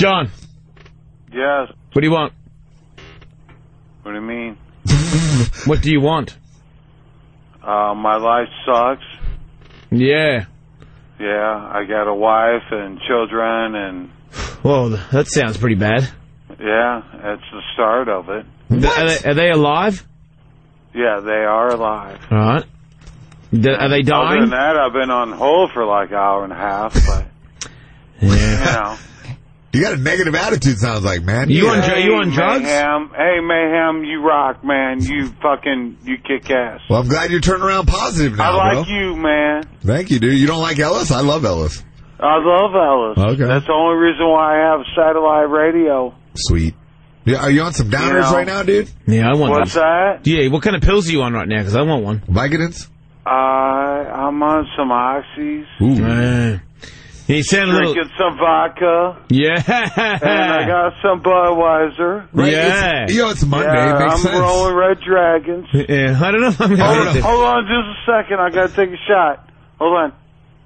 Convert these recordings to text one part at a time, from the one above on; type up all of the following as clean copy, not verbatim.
John. Yes. What do you want? What do you mean? What do you want? My life sucks. Yeah. Yeah, I got a wife and children, and Well, that sounds pretty bad. yeah, it's the start of it. Are they alive? Yeah, they are alive. All right. Are they Other dying? than that, I've been on hold for like an hour and a half, but you know. You got a negative attitude, sounds like, man. You on drugs? Mayhem. Hey, Mayhem, you rock, man. You kick ass. Well, I'm glad you're turning around positive now, I like bro. you, man. Thank you, dude. You don't like Ellis? I love Ellis. I love Ellis. Okay. That's the only reason why I have satellite radio. Sweet. Yeah, are you on some downers right now, dude? Yeah, I want What's one. that? Yeah, what kind of pills are you on right now? Because I want one. Vicodins? I'm on some oxys. Ooh. You sound a little... Drinking some vodka. Yeah. And I got some Budweiser. Right? Yeah. It's Monday. Yeah, It makes I'm sense. rolling Red Dragons. Yeah, I don't know if I'm going to... Hold on just a second. I got to take a shot. Hold on.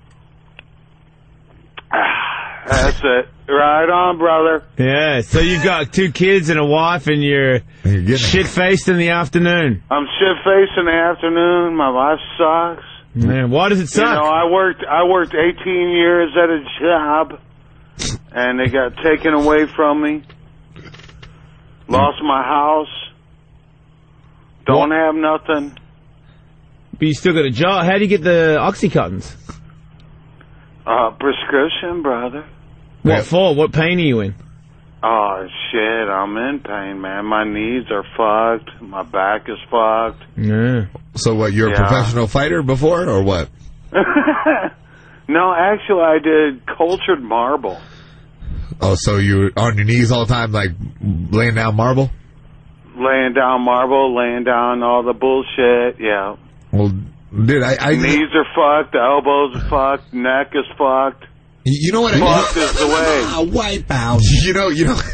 That's it. Right on, brother. Yeah, so you've got 2 kids and a wife, and you're shit-faced in the afternoon. I'm shit-faced in the afternoon. My life sucks. Man, why does it suck? You know, I worked 18 years at a job, and they got taken away from me. Lost my house. Don't have nothing. But you still got a job. How do you get the Oxycontins? Prescription, brother. What for? What pain are you in? Oh, shit, I'm in pain, man. My knees are fucked. My back is fucked. Yeah. So what, you're a professional fighter before, or what? No, actually, I did cultured marble. Oh, so you're on your knees all the time, like laying down marble? Laying down marble, laying down all the bullshit, yeah. Well, dude, Knees are fucked, the elbows are fucked, neck is fucked. You know what? Fucked is the way. Wipe out. You know.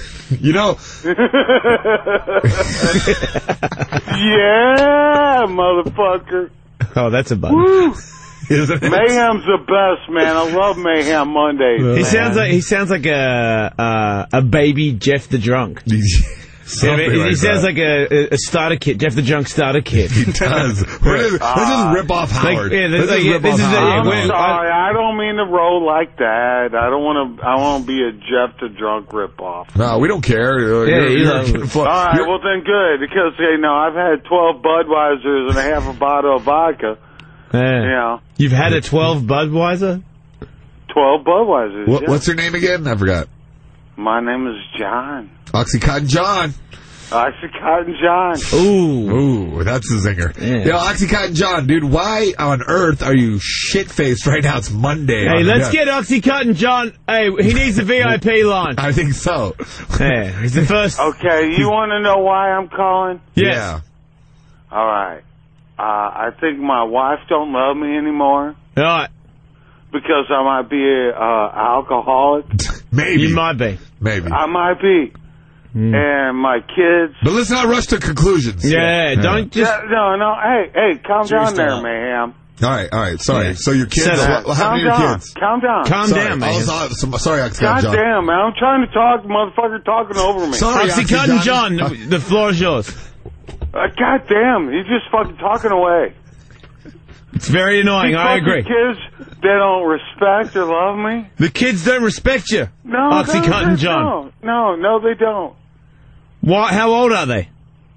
Yeah, motherfucker. Oh, that's a button. Woo. Mayhem's the best, man. I love Mayhem Mondays. He sounds like a baby Jeff the Drunk. He sounds like a starter kit, Jeff the Drunk starter kit. He does. Let's just rip off Howard. I'm sorry, I don't mean to roll like that. I want to be a Jeff the Drunk ripoff. No, we don't care. All right, well then good, because I've had 12 Budweisers and a half a bottle of vodka. Yeah. You've had a 12 Budweiser? 12 Budweisers. What's your name again? I forgot. My name is John. Oxycontin John. Oxycontin John. Ooh, that's a zinger. Yeah. Yo, Oxycontin John, dude, why on earth are you shit-faced right now? It's Monday. Hey, let's get Oxycontin John. Hey, he needs a VIP line. I think so. Yeah, he's the first. Okay, you want to know why I'm calling? Yes. Yeah. All right. I think my wife don't love me anymore. All right. Because I might be an alcoholic. Maybe. You might be. Maybe. I might be. And my kids. But let's not rush to conclusions. Don't just... No. Hey, calm down there, Mayhem. All right. Sorry. Yeah. So your kids, how many are your kids? Calm down. Calm down, man. Sorry, Oxycontin God John. damn, man. I'm trying to talk, motherfucker talking over me. Sorry, Oxycontin John, the floor is yours. God damn, he's just fucking talking away. It's very annoying, I agree. Kids, they don't respect or love me. The kids don't respect you, No, Oxycontin John. No, they don't. How old are they?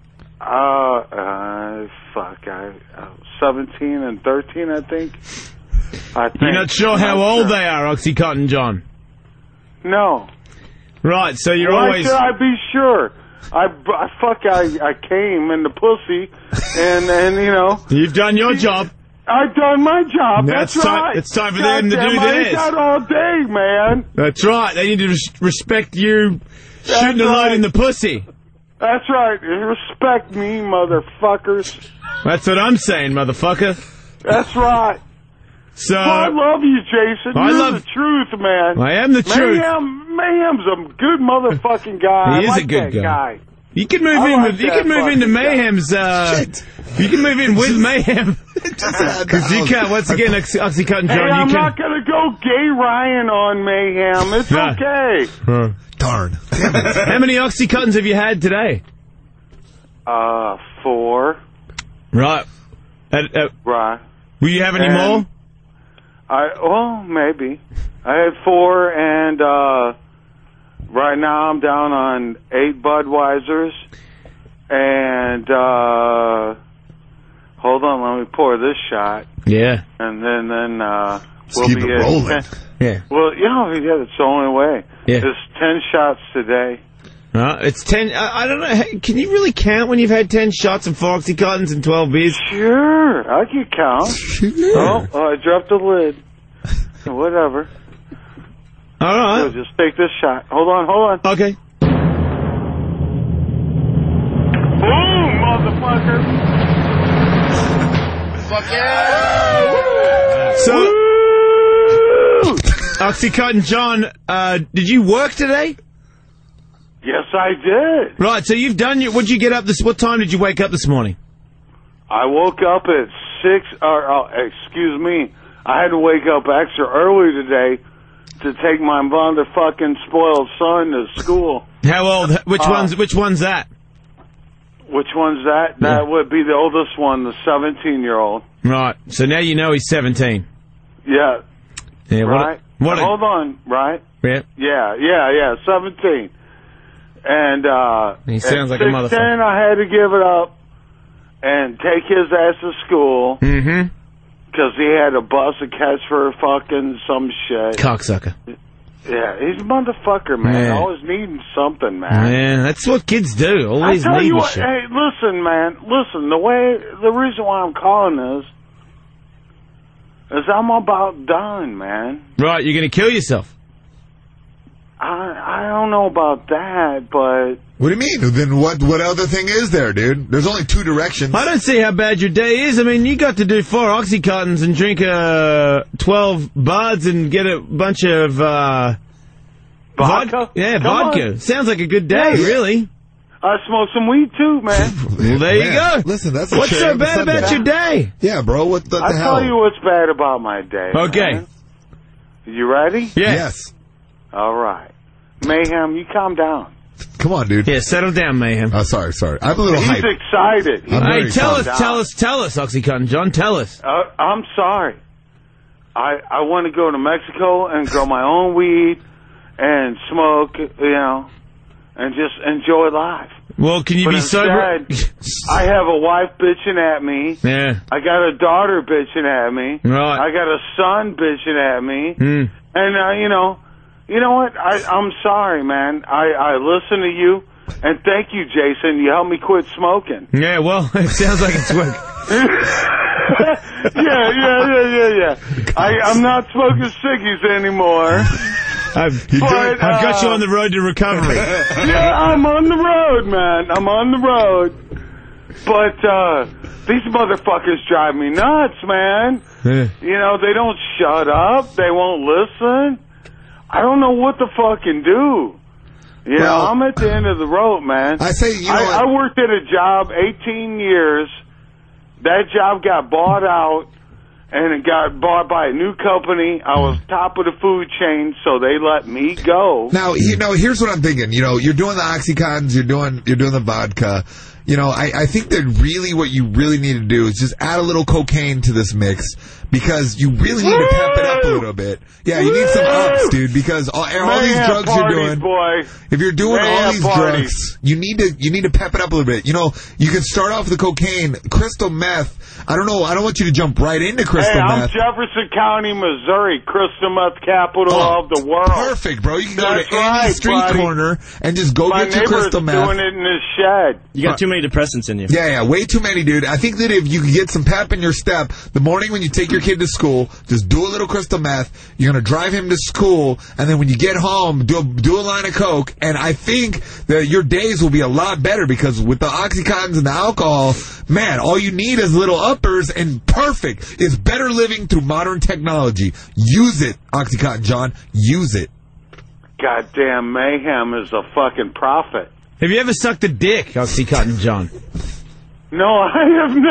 17 and 13, I think. You're not sure how old they are, Oxycontin John? No. Right, so you're Why always... should I be sure? I came in the pussy, and You've done your job. I've done my job. That's right. It's time for them to do theirs. I got all day, man. That's right. They need to respect you shooting a load in the pussy. That's right. Respect me, motherfuckers. That's what I'm saying, motherfucker. That's right. So I love you, Jason. You're the truth, man. I am the truth. Mayhem's a good motherfucking guy. He is I like a good that guy. You can move into Mayhem's. You can move in with Mayhem. Because you can't. Once again, Oxycontin John. Hey, I'm not gonna go gay Ryan on Mayhem. It's okay. Darn. How many Oxycontins have you had today? 4. Right. Right. Will you have any more? Well, maybe. I had 4, and right now I'm down on 8 Budweisers, and hold on, let me pour this shot. Yeah. And then we'll keep be it rolling. Yeah. Well, it's the only way. Yeah. There's 10 shots today. It's 10. I don't know. Hey, can you really count when you've had 10 shots of 4 Oxycontins and 12 beers? Sure, I can count. Sure. Oh, I dropped the lid. Whatever. All right. So just take this shot. Hold on. Okay. Boom, motherfucker. Fuck yeah. So, Oxycontin John, did you work today? Yes, I did. Right, so you've done your... What'd you get up this... What time did you wake up this morning? I woke up at 6... excuse me. I had to wake up extra early today to take my motherfucking spoiled son to school. How old? Which one's that? Which one's that? Yeah. That would be the oldest one, the 17-year-old. Right, so now you know he's 17. Yeah. Yeah, Right? Hold on, right? Yeah. Yeah, 17. And He sounds like a at motherfucker. 6:10, I had to give it up and take his ass to school Mm-hmm. because he had a bus to catch for fucking some shit. Cocksucker. Yeah, he's a motherfucker, man. Yeah. Always needing something, man. Man, that's what kids do. Always I tell you needing what, shit. hey, listen, man. Listen, the reason why I'm calling is I'm about done, man. Right, you're going to kill yourself. I don't know about that, but... What do you mean? Then what other thing is there, dude? There's only 2 directions. I don't see how bad your day is. I mean, you got to do 4 Oxycontins and drink 12 buds and get a bunch of... Vodka? Yeah, Come vodka. on. Sounds like a good day, Yeah. really. I smoked some weed, too, man. Well, there you go. Listen, that's a What's shame. so bad Sunday. about your day? Yeah, bro, what the I'll hell? tell you what's bad about my day. Okay. Man. You ready? Yeah. Yes. All right. Mayhem, you calm down. Come on, dude. Yeah, settle down, Mayhem. Oh, sorry. I'm a little He's hyped. excited. I'm Hey, very tell calm. us, Oxycontin John, tell us. I'm sorry. I want to go to Mexico and grow my own weed and smoke, and just enjoy life. Well, can you But be sober? instead, I have a wife bitching at me. Yeah. I got a daughter bitching at me. Right. I got a son bitching at me. Mm. And, you know what? I'm sorry, man. I listen to you. And thank you, Jason. You helped me quit smoking. Yeah, well, it sounds like it's working. Yeah. I'm not smoking ciggies anymore. I've got you on the road to recovery. Yeah, I'm on the road, man. I'm on the road. But these motherfuckers drive me nuts, man. Yeah. They don't shut up. They won't listen. I don't know what to fucking do. I'm at the end of the road, man. I say, I worked at a job 18 years. That job got bought out, and it got bought by a new company. I was top of the food chain, so they let me go. Now, here's what I'm thinking. You're doing the Oxycontins, you're doing the vodka. I think that really what you really need to do is just add a little cocaine to this mix because you really need to pep it up a little bit. Yeah, you need some ups, dude, because all these drugs you're doing. Boy. If you're doing all these drugs, you need to pep it up a little bit. You can start off with the cocaine, crystal meth. I don't know. I don't want you to jump right into crystal I'm meth. Jefferson County, Missouri, crystal meth capital of the world. Perfect, bro. You can go That's to any right, street buddy. corner and just go My get your neighbor's crystal meth. doing it in his shed. You got too many depressants in you. Yeah, way too many, dude. I think that if you can get some pep in your step, the morning when you take your kid to school, just do a little crystal meth. You're going to drive him to school, and then when you get home, do a line of coke, and I think that your days will be a lot better because with the Oxycontins and the alcohol, man, all you need is little uppers, and perfect. It's better living through modern technology. Use it, Oxycontin John. Use it. Goddamn Mayhem is a fucking prophet. Have you ever sucked a dick, Oxycontin John? No, I have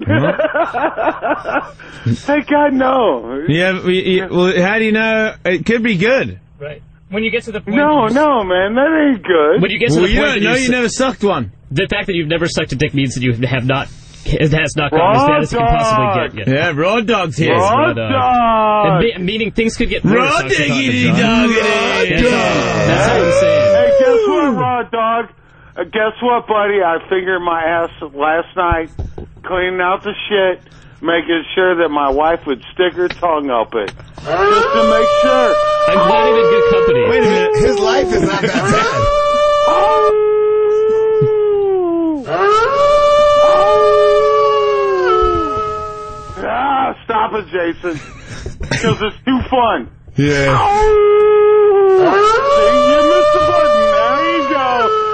not. Thank God, no. Yeah. Well, how do you know? It could be good. Right. When you get to the point... No, man, that ain't good. When you get to the point... You don't know you never sucked one. The fact that you've never sucked a dick means that you have not... It has not gotten as bad as it can possibly get yet. Yeah, Raw Dog's here. Raw Dog. Meaning things could get worse. Raw Diggity Doggity. That's what I'm saying. Hey, guess what, Raw Dog? Guess what, buddy? I fingered my ass last night, cleaning out the shit, making sure that my wife would stick her tongue up it. Just to make sure. I'm glad I'm in good company. Wait a minute. His life is not that bad. Stop it, Jason. Because it's too fun. Yeah. See, you missed the button. There you go.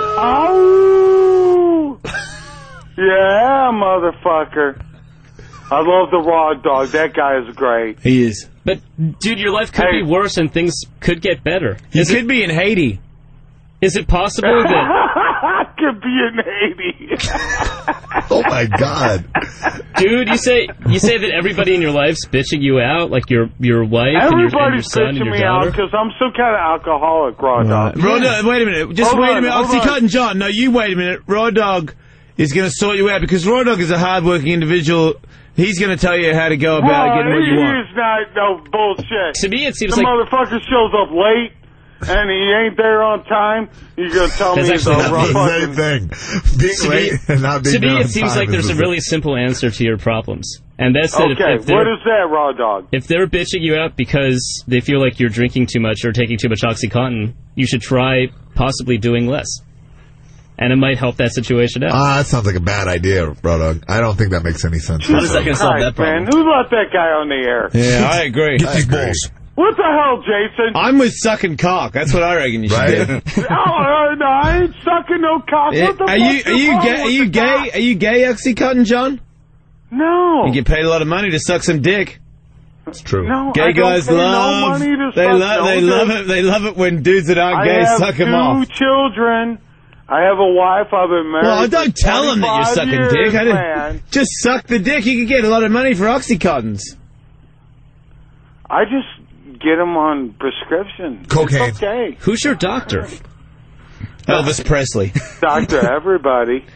Yeah, motherfucker. I love the Raw Dog. That guy is great. He is. But, dude, your life could be worse and things could get better. You could be in Haiti. Is it possible that... I could be in Haiti. Oh, my God. Dude, you say that everybody in your life's bitching you out, like your wife and your son and your me daughter? out because I'm some kind of alcoholic, Raw Dog. Raw Dog, wait a minute. Just wait a minute. Oxycontin John. No, you wait a minute. Raw Dog is going to sort you out because Raw Dog is a hard-working individual. He's going to tell you how to go about getting what you want. He's not no bullshit. To me, it seems the like... motherfucker shows up late. And he ain't there on time. You're going to tell me That's the same thing. Being late and not being there on time. To me, it seems like there's a really simple answer to your problems. And that's that okay, what is that, Raw Dog? If they're bitching you out because they feel like you're drinking too much or taking too much OxyContin, you should try possibly doing less. And it might help that situation out. That sounds like a bad idea, Raw Dog. I don't think that makes any sense. How is that going to solve that problem? Man, who let that guy on the air? Yeah, I agree. Get these balls. What the hell, Jason? I'm with sucking cock. That's what I reckon you should do. No, I ain't sucking no cock. Yeah. What the Are you gay? Are you gay, Oxycontin John? No. You get paid a lot of money to suck some dick. It's true. No, gay guys love. They love it. They love it when dudes that aren't gay suck them off. I have 2 children. I have a wife. I've been married. Well, don't tell them that you're sucking dick. I didn't. Just suck the dick. You can get a lot of money for Oxycontins. I just get them on prescription. Cocaine. It's okay. Who's your doctor? Elvis Presley. Dr. Everybody.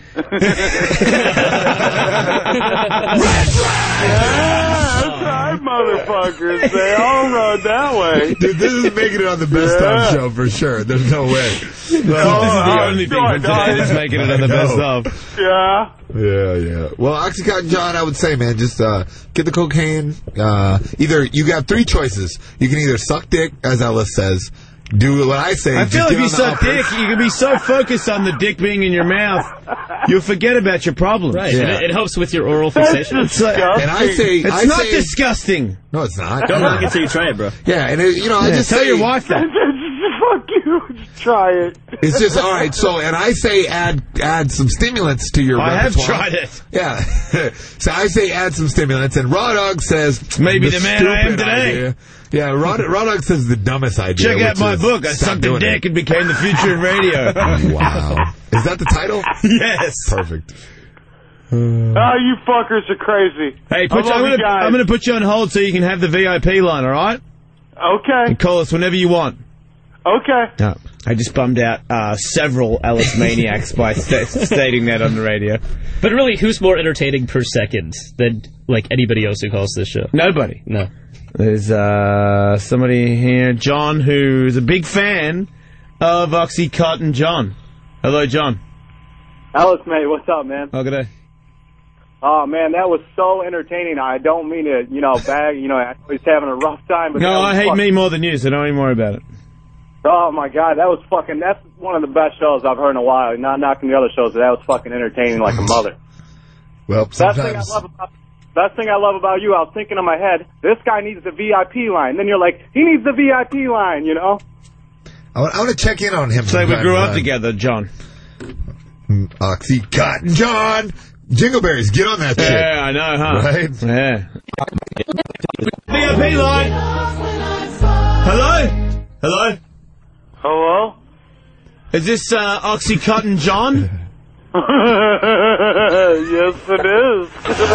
That's right, motherfuckers. They all run that way. Dude, this is making it on the Best Of show for sure. There's no way. This is the only thing for today that's making it on the Best Of. Yeah. Yeah. Well, Oxycontin John, I would say, man, just get the cocaine. Either you got 3 choices. You can either suck dick, as Ellis says. Do what I say. I feel like if you suck dick, you can be so focused on the dick being in your mouth, you'll forget about your problems. Right. Yeah. It helps with your oral fixation. That's disgusting. And I say... It's not disgusting. No, it's not. Don't like it until you try it, bro. Yeah, and I just tell say... your wife that. Fuck you. Try it. It's just, all right, so, and I say add some stimulants to your repertoire. I have tried it. Yeah. So I say add some stimulants, and Raw Dog says... Maybe the man I am today. Idea. Yeah, Raw Dog says the dumbest idea. Check out my book. I sucked a dick and became the future in radio. Wow. Is that the title? Yes. Perfect. Oh, you fuckers are crazy. Hey, I'm going to put you on hold so you can have the VIP line, all right? Okay. And call us whenever you want. Okay. No, I just bummed out several Ellis Maniacs by stating that on the radio. But really, who's more entertaining per second than like anybody else who calls this show? Nobody. No. There's somebody here, John, who's a big fan of Oxycontin John. Hello, John. Ellis, mate, what's up, man? Oh, good day. Oh, man, that was so entertaining. I don't mean to, bag, I was having a rough time. But no, I hate me more than you, so don't even worry about it. Oh, my God, that's one of the best shows I've heard in a while. Not knocking the other shows, but that was fucking entertaining like a mother. Well, sometimes... Best thing I love about you, I was thinking in my head, this guy needs the VIP line. Then you're like, he needs the VIP line, I want to check in on him. So we grew up together, John. Oxycontin John. Jingleberries, get on that shit. Yeah, I know, huh? Right? Yeah. VIP line. Hello? Hello? Hello? Is this Oxycontin John? Yes, it is.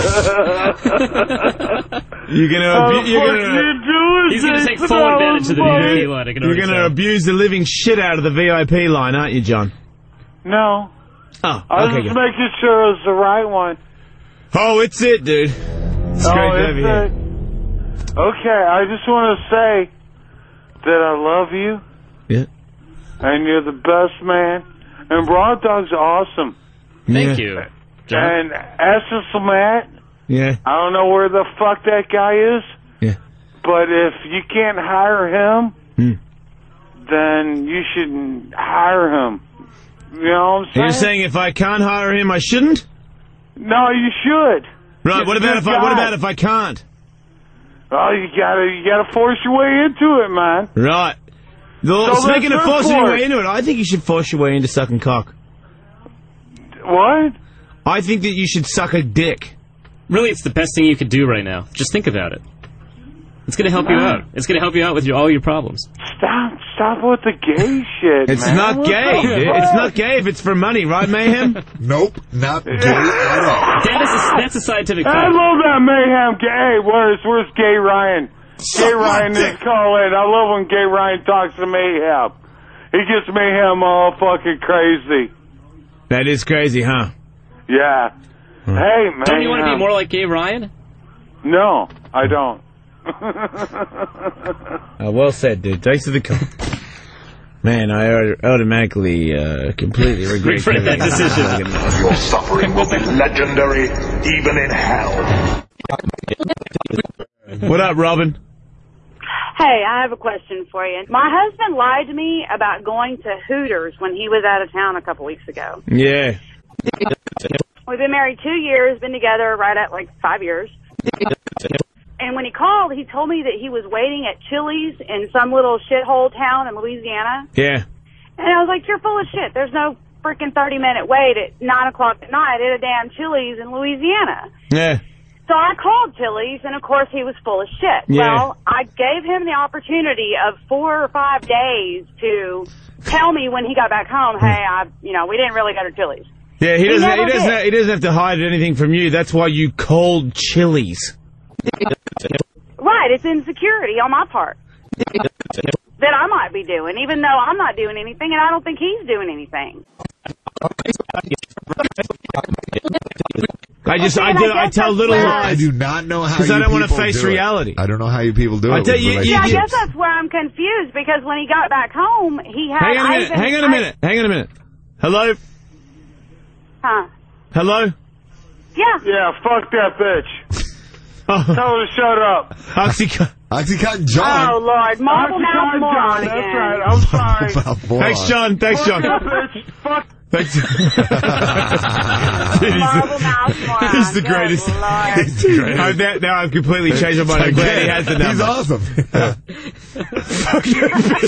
You're gonna He's going to take full advantage of the VIP line. you're gonna abuse the living shit out of the VIP line, aren't you, John? No. Oh, I was okay. just Good. making sure it was the right one. Oh, it's it, dude. It's great to have you here. Okay, I just want to say that I love you. Yeah. And you're the best man. And Raw Dog's awesome. Thank you, John. And Essence Matt, Yeah. I don't know where the fuck that guy is, Yeah. but if you can't hire him, then you shouldn't hire him. You know what I'm saying? You're saying if I can't hire him, I shouldn't? No, you should. Right. He's What a about good if I? What guy. about if I can't? Oh, you gotta force your way into it, man. Right. Well, So speaking let's of go forcing for your it. way into it, I think you should force your way into sucking cock. What? I think that you should suck a dick. Really, it's the best thing you could do right now. Just think about it. It's going to help you out. It's going to help you out with all your problems. Stop with the gay shit, It's man. not What gay. the Dude. fuck? It's not gay if it's for money, right, Mayhem? Nope, not gay at all. That's a scientific I fact. love that Mayhem gay. Where's Gay Ryan? Gay Ryan is calling. I love when Gay Ryan talks to Mayhem. He gets Mayhem all fucking crazy. That is crazy, huh? Yeah. Hey, man. Don't you want to be more like Gay Ryan? No, I don't. Well said, dude. Thanks for the call. Man, I automatically, completely regret that decision. Your suffering will be legendary, even in hell. What up, Robin? Hey, I have a question for you. My husband lied to me about going to Hooters when he was out of town a couple weeks ago. Yeah. We've been married 2 years, been together right at like 5 years. And when he called, he told me that he was waiting at Chili's in some little shithole town in Louisiana. Yeah. And I was like, you're full of shit. There's no freaking 30-minute wait at 9 o'clock at night at a damn Chili's in Louisiana. Yeah. So I called Chili's, and of course he was full of shit. Yeah. Well, I gave him the opportunity of 4 or 5 days to tell me when he got back home, hey, we didn't really go to Chili's. Yeah, he never did. doesn't have to hide anything from you. That's why you called Chili's. Right, it's insecurity on my part that I might be doing, even though I'm not doing anything, and I don't think he's doing anything. I tell little I lies. do not know how. 'Cause I don't wanna people face do it. reality. I don't know how you people do I it. tell with you- Yeah, I relationships. guess that's where I'm confused, because when he got back home, he had... Hang on a minute. Hello? Huh? Hello? Yeah. Yeah, fuck that bitch. Oh, Tell her to shut up. Oxycontin John. Oh, Lord. Marble mouth Oxycontin moron John, again. that's right. I'm sorry. Thanks, John. Fuck that bitch. Fuck. Thanks. Marble mouth moron. He's the Good greatest. Lord. He's the greatest. Now I've completely changed my mind. I'm glad he has the number. He's awesome. Fuck you.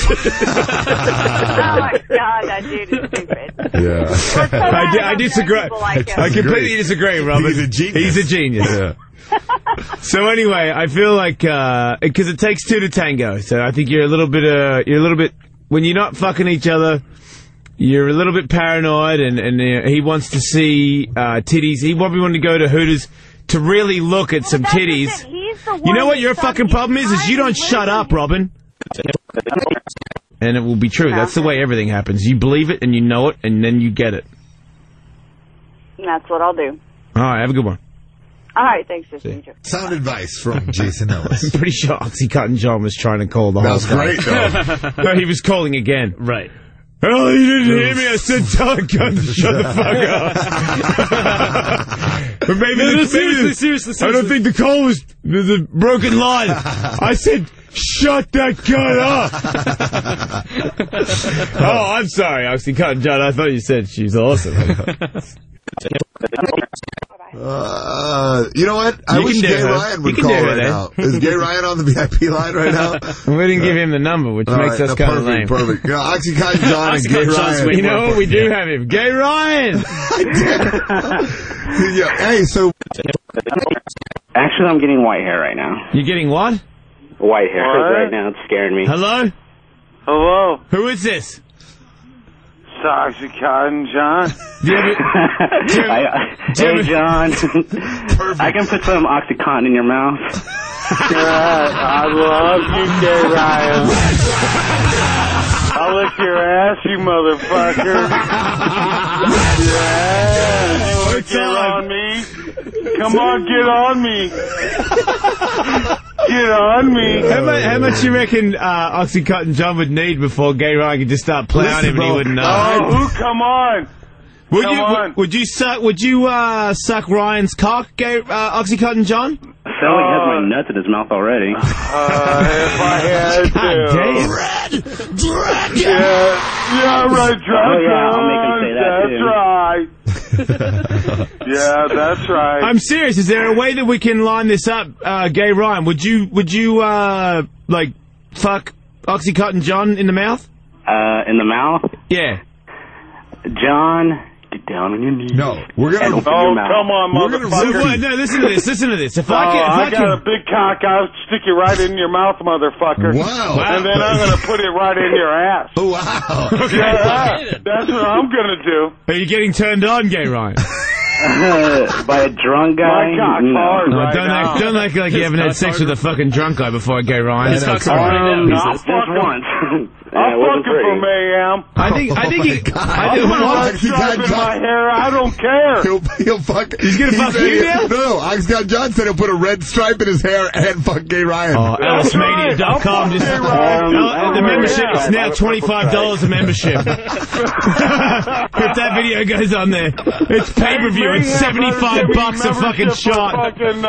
Oh, my God, that dude is stupid. Yeah. I disagree. I completely disagree, Robert. He's a genius. He's a genius. Yeah. So anyway, I feel like because it takes two to tango. So I think you're a little bit when you're not fucking each other, you're a little bit paranoid, and he wants to see titties. He probably wanted to go to Hooters to really look at some titties. You know what your fucking problem is you don't shut up, Robin. And it will be true. That's the way everything happens. You believe it and you know it, and then you get it. That's what I'll do. All right, have a good one. All right, thanks, Sister. Sound advice from Jason Ellis. I'm pretty sure Oxycontin John was trying to call the That whole was great, though. No, he was calling again. Right. Oh, you didn't hear me. I said tell the gun to shut the fuck up. But maybe seriously. I don't think the call was the broken line. I said shut that gun up. Oh, I'm sorry, Oxycontin John. I thought you said she's awesome. You know what? I wish Gay Ryan would call right now. Is Gay Ryan on the VIP line right now? We didn't give him the number, which makes us kind of lame. Perfect. You know, Oxycontin John and Gay Ryan. You know what? We do have him. Gay Ryan! Yeah, hey, so... Actually, I'm getting white hair right now. You getting what? White hair What? right now. It's scaring me. Hello? Hello. Who is this? Oxycontin, John. Hey, John. I can put some Oxycontin in your mouth. I love you, Gay Ryan. I'll lick your ass, you motherfucker. Yeah. You wanna get on me? Come on, get on me. Get on me. How much you reckon Oxycontin John would need before Gay Ryan could just start plowing him and he wouldn't know? Oh, come on. Would you suck Ryan's cock, Oxyconton John? I feel like he has my nuts in his mouth already. If I had to. Damn. Yeah, right, Oh, yeah, I'll make him say that, That's right. Yeah, that's right. I'm serious. Is there a way that we can line this up, Gay Ryan? Would you like fuck Oxycontin John in the mouth? In the mouth? Yeah. John, get down on your knees. No, we're gonna. Oh, come on, motherfucker. No, listen to this. Listen to this. If I got a big cock, I'll stick it right in your mouth, motherfucker. Wow. And then I'm going to put it right in your ass. Wow. Okay. Yeah, that's what I'm going to do. Are you getting turned on, Gay Ryan? By a drunk guy? My cock's hard No, right now. don't act like you haven't had sex with a fucking drunk guy before, Gay Ryan. His cock's hard right now. I'll Just fuck him. once. I'll fuck him for Mayhem. I think I'll put a stripe in my hair. I don't care. He'll fuck. He's gonna fuck you now? No, Oxycontin John said he'll put a red stripe in his hair and fuck Gay Ryan. Oh, AliceMania.com. Just the membership is now $25 a membership. If that video goes on there, it's pay-per-view. It's $75 a fucking shot.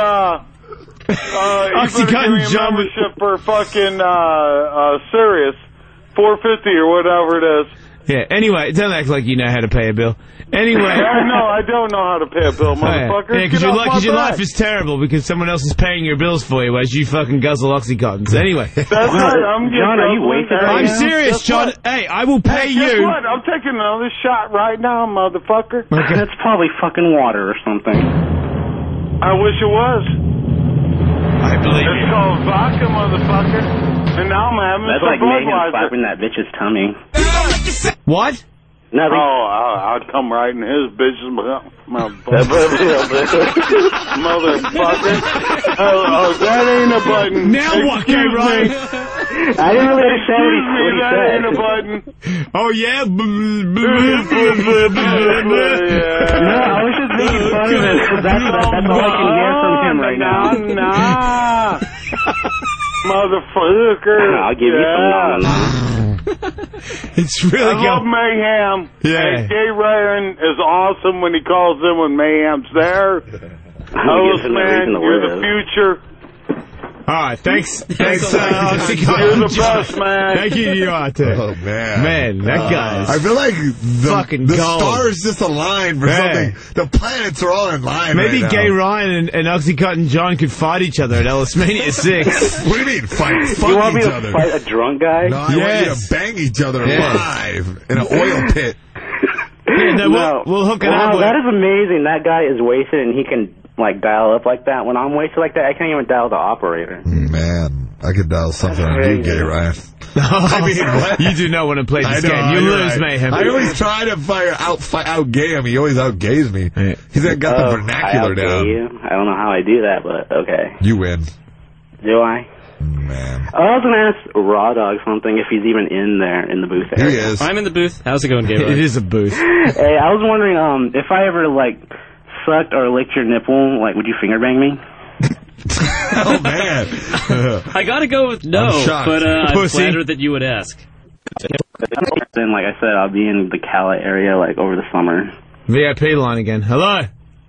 Oxycontin John membership for fucking Sirius. $4.50 or whatever it is. Yeah, anyway, don't act like you know how to pay a bill. Anyway. I don't know how to pay a bill, motherfucker. Yeah, because your life is terrible because someone else is paying your bills for you as you fucking guzzle Oxycontins. Anyway. That's right. John, are you wasted right I'm now? serious, John. Hey, I will pay you. Guess what? I'm taking another shot right now, motherfucker. Okay. That's probably fucking water or something. I wish it was. I believe It's you. called vodka, motherfucker. And now I'm having That's some like Megan Budweiser. slapping that bitch's tummy. What? Nothing. I'd come right in his bitch's motherfucker. That ain't a button. Now what, Gay Ryan? I didn't really understand what he That said. ain't a button. Oh, yeah? No, I was just making fun of it. That's all I can hear from him right now. Nah. Motherfucker. I'll give you some non. It's really I love Mayhem. Yeah. Hey, Gay Ryan is awesome when he calls in when Mayhem's there. Alice, man, you're the future. All right, thanks. Thanks, You're the best, man. Thank you, you are, too. Oh, man. Man, that guy's I feel like the fucking the gold. stars just aligned for something. The planets are all in line. Maybe right Gay now. Ryan and Oxycontin John could fight each other at AliceMania 6. What do you mean fight? Fuck You want me each to other? fight a drunk guy? No, I want you to bang each other live in an oil pit. Yeah, no, we'll hook it up. Wow, that is amazing. That guy is wasted and he can like dial up like that. When I'm wasted like that, I can't even dial the operator. Man, I could dial something on you, Gay Ryan. I mean, what? You do not want to play this game. You lose, Mayhem. I always try to out-gay him. He always outgays me. He's got the vernacular I down. you. I don't know how I do that, but okay. You win. Do I? Man. I was going to ask Raw Dog something if he's even in there in the booth area. He is. I'm in the booth. How's it going, Gay Ryan? It is a booth. Hey, I was wondering if I ever like sucked or licked your nipple, like would you finger bang me? Oh, man. I gotta go with no, I'm shocked. but I'm Pussy. flattered that you would ask. Then, like I said, I'll be in the Cala area like over the summer. VIP line again. Hello?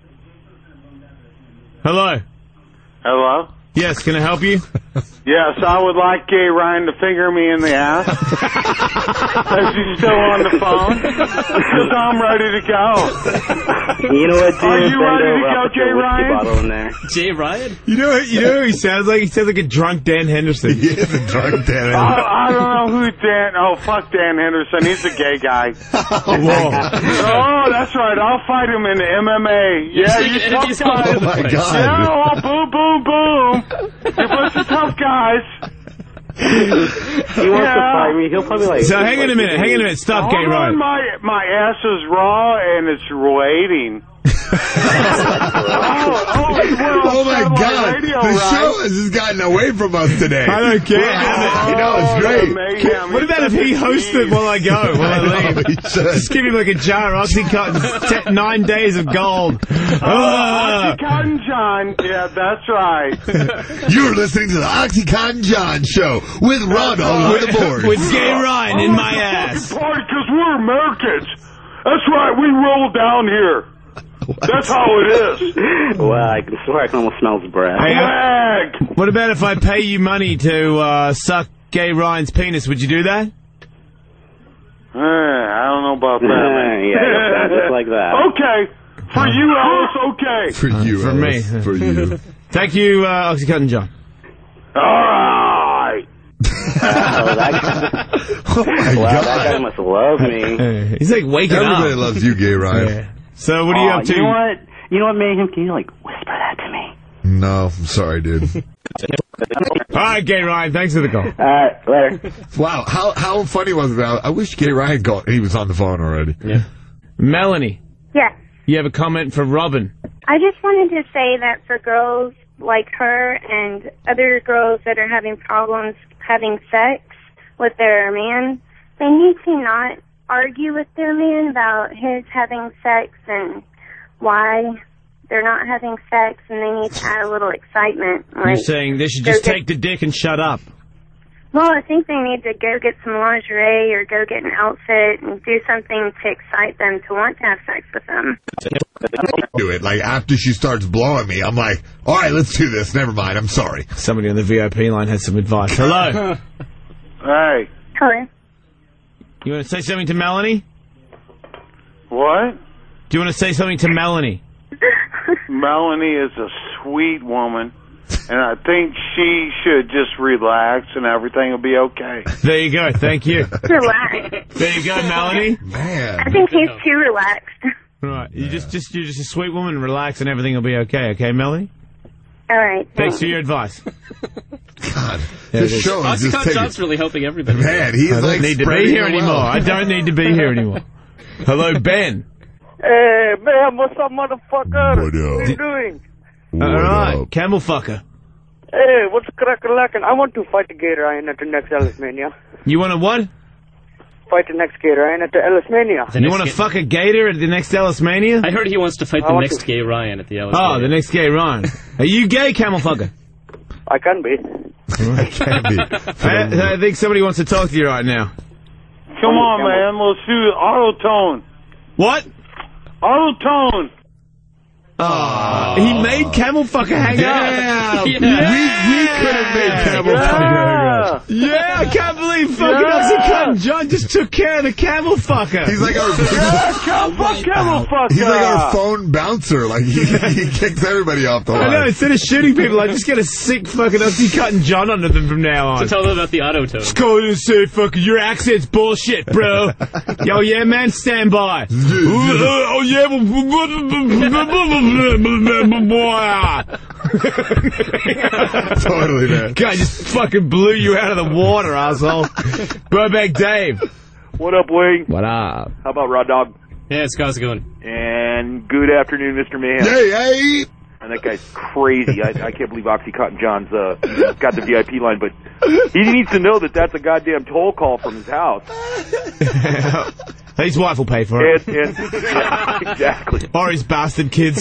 Hello? Hello? Yes, can I help you? Yes, I would like Gay Ryan to finger me in the ass. Is he still on the phone? Because I'm ready to go. You know what, dude? Are you ready to go, I'll put your Jay whiskey Ryan? bottle in there. Jay Ryan? You know who he sounds like? He sounds like a drunk Dan Henderson. He is a drunk Dan. I don't know who Dan... Oh, fuck Dan Henderson. He's a gay guy. Whoa. Oh, that's right. I'll fight him in MMA. Yeah, you tough guys. Oh, my God. Yeah, oh, boom, boom, boom. You bunch of tough guys. He wants to fight me. He'll probably like. So hang on a minute. Stop, Gay Ryan. My ass is raw and it's waiting. Oh my God! Radio, the right? show has just gotten away from us today. I don't care. It's great. What about if he hosts it while I go, while I leave? Just give him like a jar of Oxycontin, 9 days of gold. Oxycontin John. Yeah, that's right. You're listening to the Oxycontin John Show with Ron all over the board. With Gay Ryan in my ass. Because we're Americans. That's right. We roll down here. That's how it is. Well, I can swear I can almost smell his breath. What about if I pay you money to suck Gay Ryan's penis? Would you do that? I don't know about that, man. Yeah, just like that. Okay. For you, Alice, okay. For you, For me. Alice, for you. Thank you, Oxycontin John. All right. That guy must love me. He's like waking Everybody up. loves you, Gay Ryan. Yeah. So what are you up to? You know what, Mayhem? Can you like whisper that to me? No, I'm sorry, dude. All right, Gay Ryan. Thanks for the call. Later. Wow, how funny was it? I wish Gay Ryan called. He was on the phone already. Yeah. Melanie, Yes. you have a comment for Robin. I just wanted to say that for girls like her and other girls that are having problems having sex with their man, they need to not argue with their man about his having sex and why they're not having sex, and they need to add a little excitement. You're saying they should just take the dick and shut up. Well, I think they need to go get some lingerie or go get an outfit and do something to excite them to want to have sex with them. Do it. Like, after she starts blowing me, I'm like, all right, let's do this. Never mind. I'm sorry. Somebody on the VIP line has some advice. Hello. Hey. Hello. You want to say something to Melanie? What? Do you want to say something to Melanie? Melanie is a sweet woman, and I think she should just relax and everything will be okay. There you go. Thank you. Relax. There you go, Melanie. Man. I think he's too relaxed. Right. You're just a sweet woman. Relax, and everything will be okay. Okay, Melanie. All right. Thanks for your advice. God, this show is just Oxycontin taking... John's really helping everybody. Man, he's I don't like need to be here anymore. I don't need to be here anymore. Hello, Ben. Hey, man, what's up, motherfucker? What are you doing? All right, camel fucker. Hey, what's crack-a-lackin'? I want to fight the Gay Ryan at the next Ellis Mania. You want to what? Fight the next Gay Ryan at the Ellis Mania. You want to fuck a gator at the next Ellis Mania? I heard he wants to fight the next Gay Ryan at the Ellis Oh, Mania. the next Gay Ryan. Are you gay, camel fucker? I can be. I can be. I think somebody wants to talk to you right now. Come on, man. Let's do auto-tone. What? Auto-tone. He made camel fucker hang Yeah. up. We could have made camel fucker hang up. Yeah, I can't believe fucking Oxycontin John just took care of the camel fucker. He's like our camel fucker. He's like our phone bouncer. Like he kicks everybody off the line. I know, instead of shooting people, I just get a sick fucking Oxycontin John under them from now on. To tell them about the auto tone. Just call it and say, fucking, your accent's bullshit, bro. Yo, yeah, man, stand by. Oh, yeah. Totally, man. Guy just fucking blew you out of the water, asshole. Burbank Dave. What up, Wayne? What up? How about Raw Dog? Yeah, how's it going? And good afternoon, Mr. Mayhem. Hey. And that guy's crazy. I can't believe Oxycontin John's got the VIP line, but he needs to know that that's a goddamn toll call from his house. His wife will pay for it. Yeah, exactly. Or his bastard kids.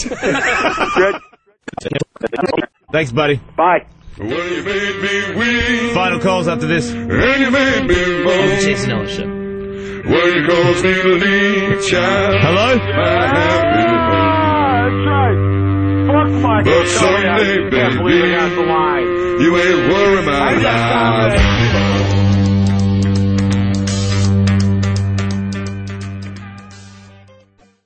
Thanks, buddy. Bye. Final calls after this. The Jason Ellis Show. Hello? That's right. Fuck my But someday, I can't believe I got the line. you ain't worry about life.